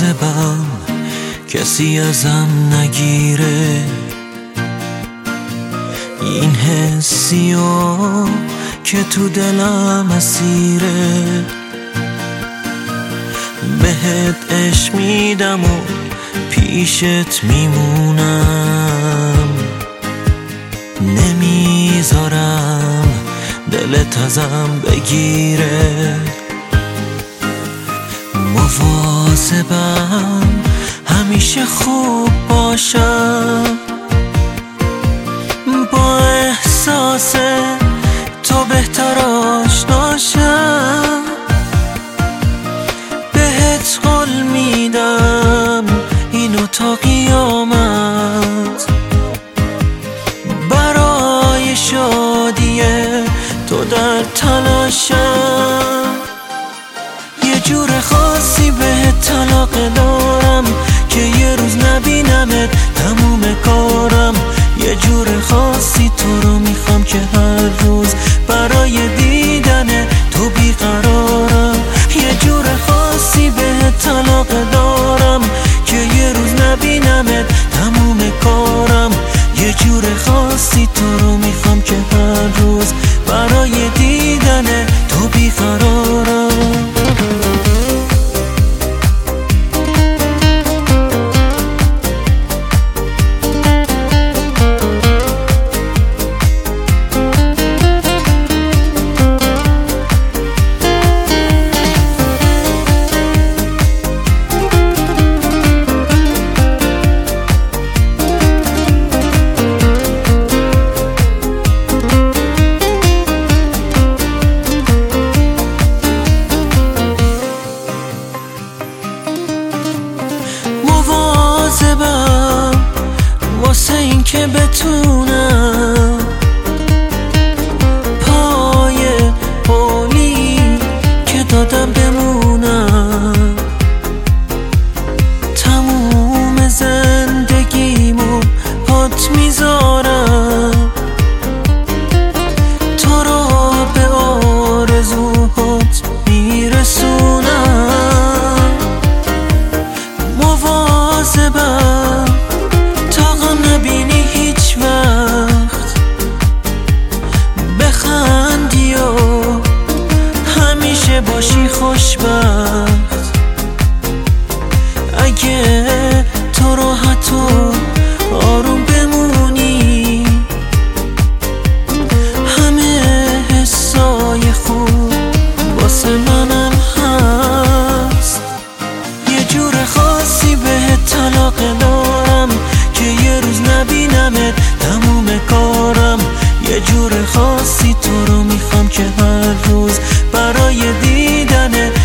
مواظبم کسی ازم نگیره، این حسیو که تو دلم اسیره. بهت عشق میدم و پیشت میمونم، نمیذارم دلت ازم بگیره. مواظبم همیشه خوب باشم، با احساس تو بهتر آشناشم. بهت قول میدم اینو تا قیامت، برای شادی تو در تلاشم. یه جور خاصی بهت طلاق دارم که یه روز نبینمت تموم کارم. یه جور خاصی تو رو میخوام که هر روز برای دیدن تو بیقرارم. یه جور خاصی بهت طلاق دارم که یه روز نبینمت تموم کارم. یه جور خاصی تو رو میخوام که هر روز برای دیدن تو بیقرارم. مواظبم واسه این که بتونم پای قولی که دادم بمونم. تموم زندگیمو پات میذارم، تو رو به آرزوهات میرسونم. مواظبم تا غم نبینی هیچ وقت، بخندی و همیشه باشی خوشبخت. اگه تو راحت و آروم بمونی، همه حسای خوب واسه منم هست. یه جور خاصی بهت طلاق دارم که یه روز نبینمت تموم کارم. یه جور خاصی تو رو میخوام که هر روز برای دیدن